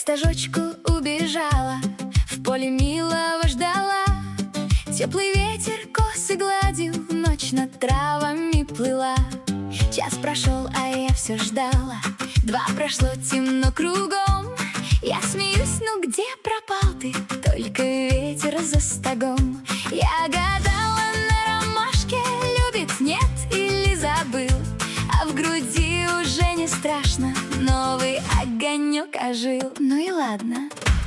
стажочку убежала, в поле милого ждала. Теплый ветер косы гладил, ночь над травами плыла. Час прошел, а я все ждала. 2 прошло, темно кругом. Я смеюсь, ну где пропал ты? Только ветер за стогом. Я гадала на ромашке, любит, нет или забыл. А в груди уже не страшно, новый огонек ожил. Ну и ладно.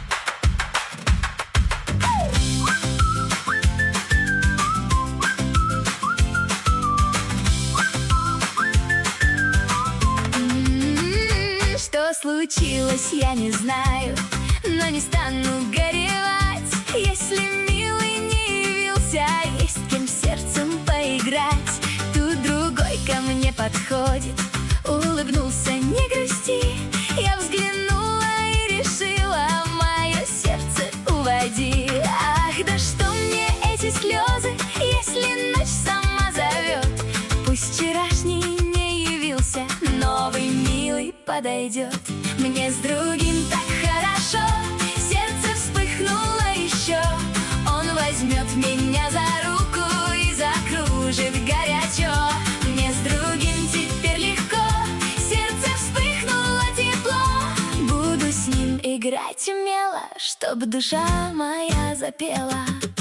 Что случилось, я не знаю, но не стану горевать. Если милый не явился, есть кем сердцем поиграть. Тут другой ко мне подходит, улыбнулся, не грусти. Я взглянула и решила, мое сердце уводи. Ах, да что мне эти слезы, если ночь сама зовет? Пусть вчерашний не явился, новый милый подойдет. Мне с другим так хорошо, сердце вспыхнуло еще. Он возьмет меня за руку и закружит горячо. Мне с другим теперь легко, сердце вспыхнуло тепло. Буду с ним играть умело, чтоб душа моя запела.